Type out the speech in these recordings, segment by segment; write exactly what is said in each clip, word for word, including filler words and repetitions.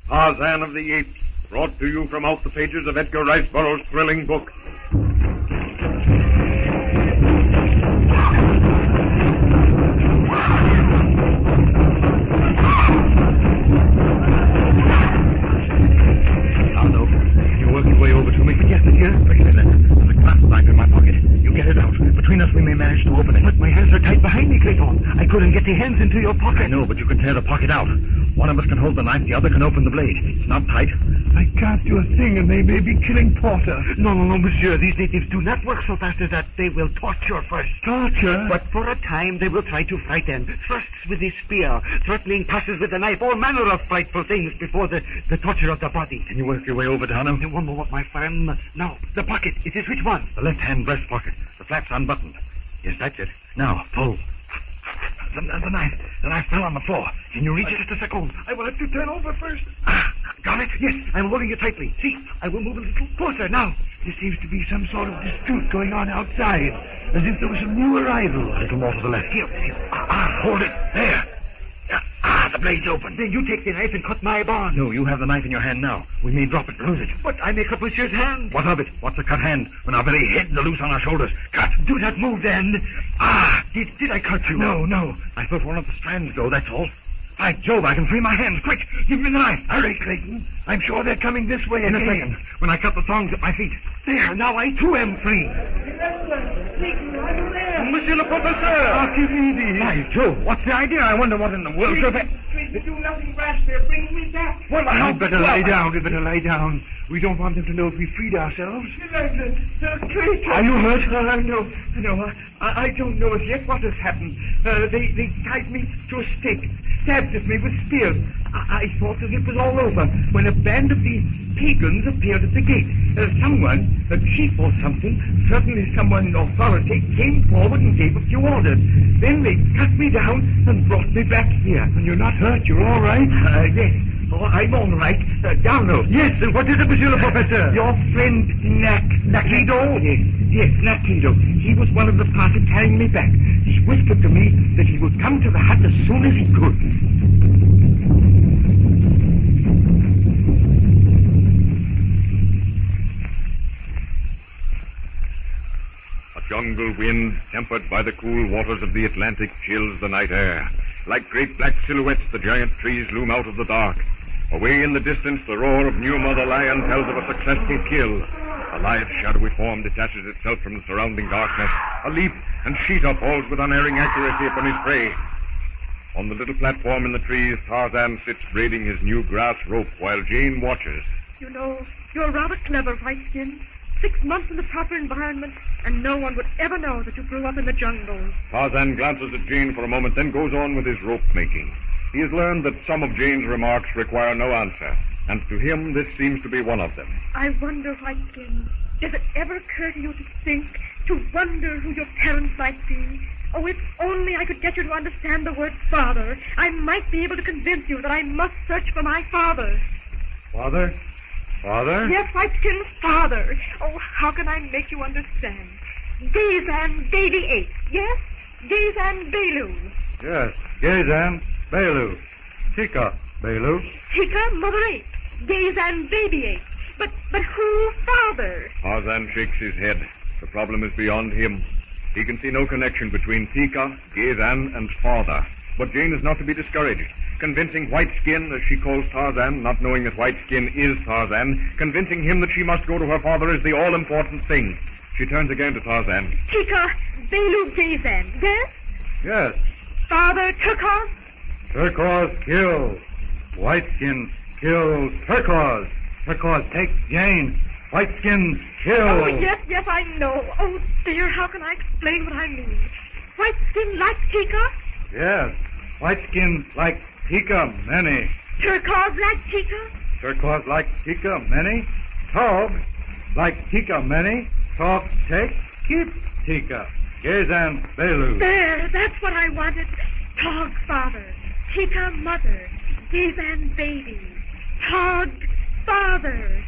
Tarzan of the Apes, brought to you from out the pages of Edgar Rice Burroughs' thrilling book. Tonto, can you work your way over to me? Yes, yes. Wait a minute. There's a clasp knife in my pocket. You get it out. Between us, we may manage to open it. But my hands are tight behind me, Clayton. I couldn't get the hands into your pocket. I know, but you can tear the pocket out. One of us can hold the knife, the other can open the blade. It's not tight. I can't do a thing, and they may be killing Porter. No, no, no, monsieur. These natives do not work so fast as that. They will torture first. Torture? But for a time, they will try to frighten. Thrusts with the spear, threatening passes with the knife, all manner of frightful things before the, the torture of the body. Can you work your way over, Dono? One moment, my friend. Now, the pocket. It is which one? The left-hand breast pocket. The flap's unbuttoned. Yes, that's it. Now, pull. The, the knife. The knife fell on the floor. Can you reach it? Just a second. I will have to turn over first. Ah, got it? Yes, I'm holding it tightly. See, I will move a little closer now. There seems to be some sort of dispute going on outside, as if there was a new arrival. A little more to the left. Here, here. Ah, ah, hold it. There. Ah, ah, the blade's open. Then you take the knife and cut my bond. No, you have the knife in your hand now. We may drop it, lose it. But I may cut monsieur's hand. What of it? What's a cut hand when our very heads are loose on our shoulders? Cut. Do not move, then. Ah, did, did I cut you? No, no. I felt one of the strands go, that's all. By Jove, I can free my hands. Quick, give me the knife. Hurry, Clayton. I'm sure they're coming this way In again. a second, when I cut the thongs at my feet. There, now I too am free. Monsieur le Professeur! Archimedes. By Jove, what's the idea? I wonder what in the world... Please do nothing rash. They're bringing me back. Well, I'd better lie down. We'd better lie down. We don't want them to know if we freed ourselves. Clayton. Are you hurt? Uh, no, no. I, I don't know as yet what has happened. Uh, they, they tied me to a stake, stabbed at me with spears. I, I thought that it was all over when a band of these pagans appeared at the gate. Uh, someone, a chief or something, certainly someone in authority, came forward and gave a few orders. Then they cut me down and brought me back here. And you're not hurt? You're all right? Uh, yes. Oh, I'm all right. Uh, Darno. Yes, and what is it, Monsieur le Professeur? Your friend, Knack. Nakido? Yes, yes, Nakido. He was one of the party carrying me back. He whispered to me that he would come to the hut as soon as he could. A jungle wind, tempered by the cool waters of the Atlantic, chills the night air. Like great black silhouettes, the giant trees loom out of the dark. Away in the distance, the roar of New Mother Lion tells of a successful kill. A lithe, shadowy form detaches itself from the surrounding darkness. A leap, and Sheeta falls with unerring accuracy upon his prey. On the little platform in the trees, Tarzan sits braiding his new grass rope while Jane watches. You know, you're rather clever, Whiteskin. Six months in the proper environment, and no one would ever know that you grew up in the jungle. Tarzan glances at Jane for a moment, then goes on with his rope making. He has learned that some of Jane's remarks require no answer, and to him this seems to be one of them. I wonder, Whiteskin, does it ever occur to you to think, to wonder who your parents might be? Oh, if only I could get you to understand the word father, I might be able to convince you that I must search for my father. Father? Father? Yes, Whiteskin's father. Oh, how can I make you understand? Gazan Baby Ape, yes? Gazan Belu. Yes, Gazan Belu. Tika Belu. Tika, Mother Ape. Gazan Baby Ape. But, but who father? Tarzan shakes his head. The problem is beyond him. He can see no connection between Tika, Gazan, and father. But Jane is not to be discouraged. Convincing Whiteskin, as she calls Tarzan, not knowing that Whiteskin is Tarzan, convincing him that she must go to her father is the all-important thing. She turns again to Tarzan. Tika, Belu Gazan, yes? Yes. Father Turquoise? Turquoise kills. Whiteskin kills Turquoise. Turquoise takes Jane. Whiteskin kills. Oh, yes, yes, I know. Oh, dear, how can I explain what I mean? Whiteskin like Tika? Yes. Whiteskin like Tika many. Turquoise like Tika? Turquoise like Tika many. Tog like Tika many. Tog take, keep Tika. Gazan Belu. There, that's what I wanted. Tog father. Tika mother. Gazan baby. Tog father.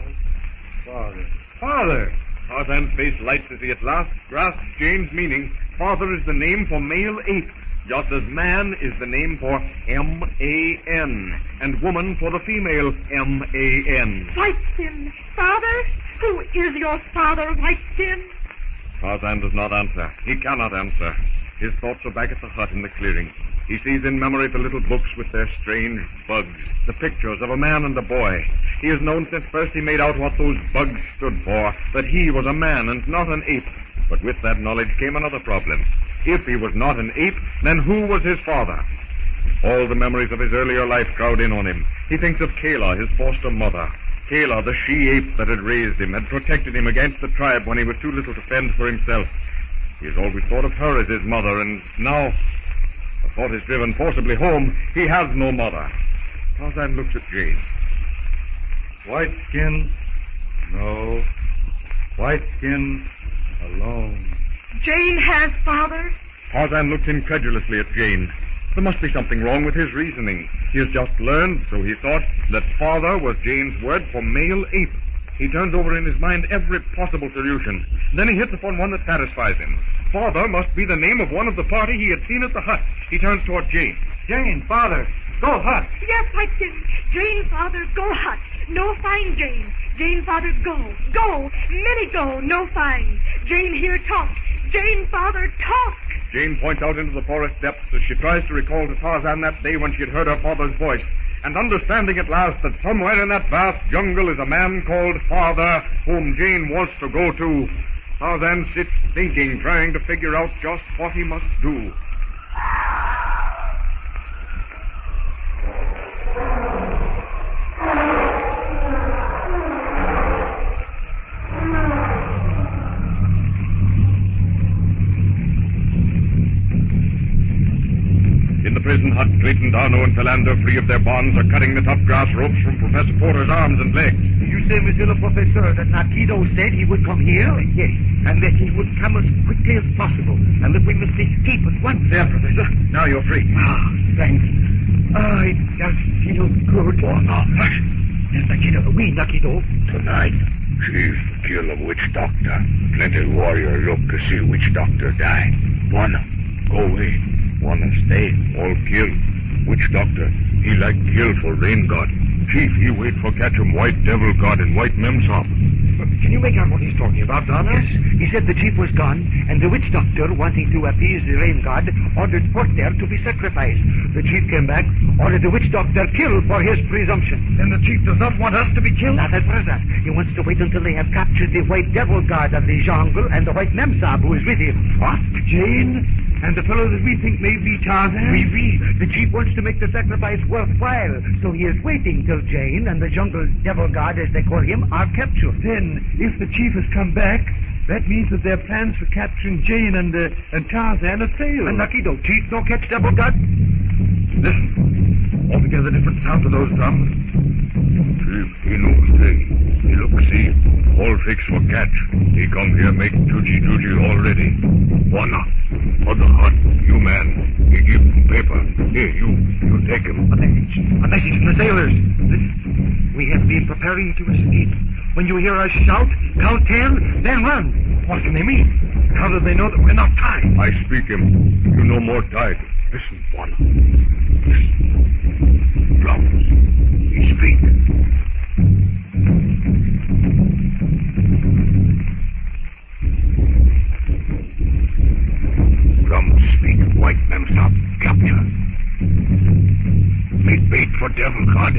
Father. Father. Tarzan's face lights as he at last grasps Jane's meaning. Father is the name for male ape. just as man is the name for M A N, and woman for the female M A N. Whiteskin, father? Who is your father, Whiteskin? Tarzan does not answer. He cannot answer. His thoughts are back at the hut in the clearing. He sees in memory the little books with their strange bugs, the pictures of a man and a boy. He has known since first he made out what those bugs stood for, that he was a man and not an ape. But with that knowledge came another problem. If he was not an ape, then who was his father? All the memories of his earlier life crowd in on him. He thinks of Kayla, his foster mother. Kayla, the she-ape that had raised him, had protected him against the tribe when he was too little to fend for himself. He has always thought of her as his mother, and now the thought is driven forcibly home. He has no mother. Tarzan looks at Jane. Whiteskin, no. Whiteskin, alone. Jane has father? Tarzan looks incredulously at Jane. There must be something wrong with his reasoning. He has just learned, so he thought, that father was Jane's word for male ape. He turns over in his mind every possible solution. Then he hits upon one that satisfies him. Father must be the name of one of the party he had seen at the hut. He turns toward Jane. Jane, father, go hut. Yes, Whiteskin. Jane, father, go hut. No find Jane. Jane, father, go. Go. Many go. No find. Jane here talk. Jane, father, talk. Jane points out into the forest depths as she tries to recall to Tarzan that day when she had heard her father's voice. And understanding at last that somewhere in that vast jungle is a man called Father whom Jane wants to go to, Tarzan sits thinking, trying to figure out just what he must do. In the prison hut, Clayton, Darno, and Philander, free of their bonds, are cutting the tough grass ropes from Professor Porter's arms and legs. You say, Monsieur le Professeur, that Nakido said he would come here? Yes, and that he would come as quickly as possible, and that we must escape at once. There, Professor. Now you're free. Ah, thanks. Ah, it does feel good. Oh, no, hush. Yes, Nakido. Oui, Nakido. Tonight, Chief kill a witch doctor. Plenty warrior look to see witch doctor die. Wanna go away. Wanna stay, all kill. Witch doctor, he like kill for rain god. Chief, he wait for catch him white devil god and white memsop. Can you make out what he's talking about, Darno? Yes, he said the chief was gone, and the witch doctor, wanting to appease the rain god, ordered Porter to be sacrificed. The chief came back, ordered the witch doctor killed for his presumption. Then the chief does not want us to be killed? Not at present. He wants to wait until they have captured the white devil god of the jungle and the white memsab who is with him. What? Jane? And the fellow that we think may be Tarzan? Oui, oui. The chief wants to make the sacrifice worthwhile, so he is waiting till Jane and the jungle devil god, as they call him, are captured. Then, if the chief has come back, that means that their plans for capturing Jane and, uh, and Tarzan have failed. And Nakido, chief no catch devil god? Listen. Altogether different sound to those drums. Chief, he no stay. He look see. All fix for catch. He come here make juji-juji already. Wanna. For the hut, you man. He give him paper. Here, you. You take him. A message. A message from the sailors. Listen. We have been preparing to escape. When you hear us shout, count ten, then run. What can they mean? How do they know that we're not tied? I speak him. You no more tied. Listen, Wanna. Listen. Drums. He speak. Drums speak. White memsop capture. Make bait for devil god.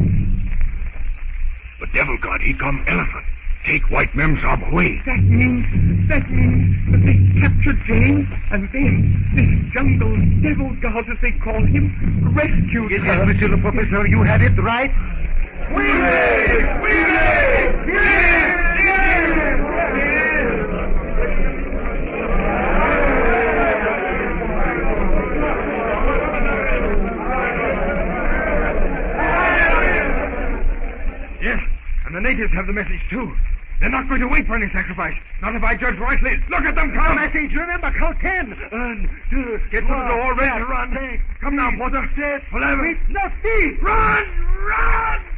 But devil god, he come elephant. Take white memsop away. That means, that means that they captured Jane, and then this jungle devil god, as they call him, rescued Yes, her. yes, Monsieur le Professeur, you had it right. We live! We live! Yes! Yes! Yes, and the natives have the message, too. They're not going to wait for any sacrifice. Not if I judge rightly. Look at them come. Message, remember, count ten. One, two, Get to the door, ready to run. Come now, Porter. Whatever. Not see. Run! Run!